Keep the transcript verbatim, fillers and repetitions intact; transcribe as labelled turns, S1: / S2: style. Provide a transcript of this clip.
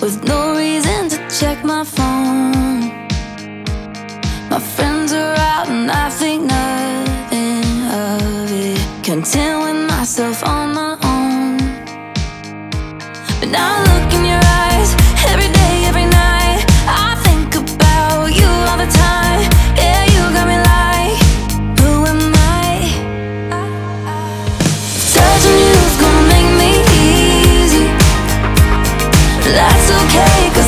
S1: with no reason to check my phone. My friends are out and I think nothing of it, content with myself on my own. But now I look in your eyes every day, every night. I think about you all the time. Yeah, you got me like, who am I? Touching you's gonna make me easy. That's okay, 'cause